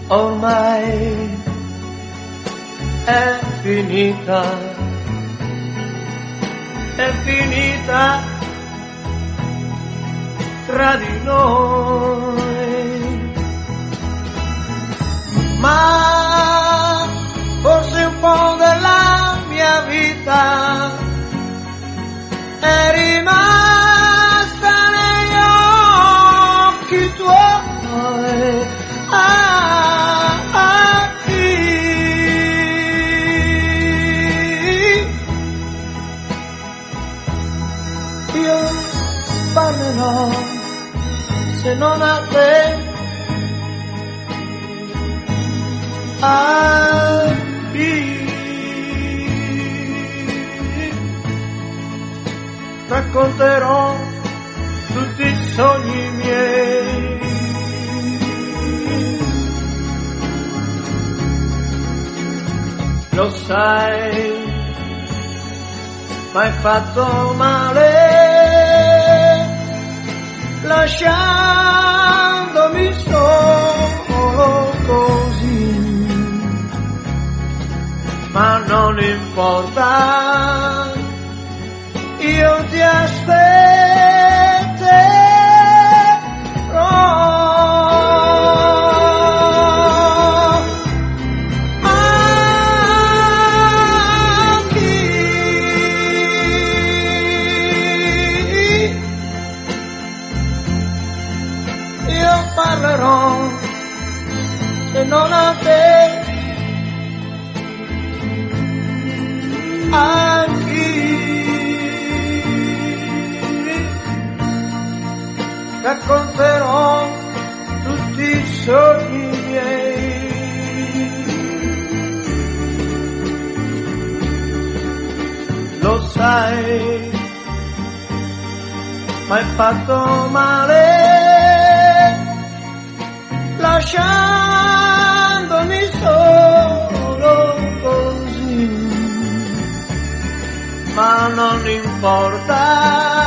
ormai è finita tra di noi, ma forse un po' della mia vita è rimasta negli occhi tuoi. Io parlerò se non a te, a chi racconterò tutti i sogni miei. Lo sai, m'hai fatto male, lasciandomi solo così, ma non importa, io ti aspetterò. Parlerò se non a te, a chi racconterò tutti i sogni miei. Lo sai, m'hai fatto male, lasciandomi solo così, ma non importa,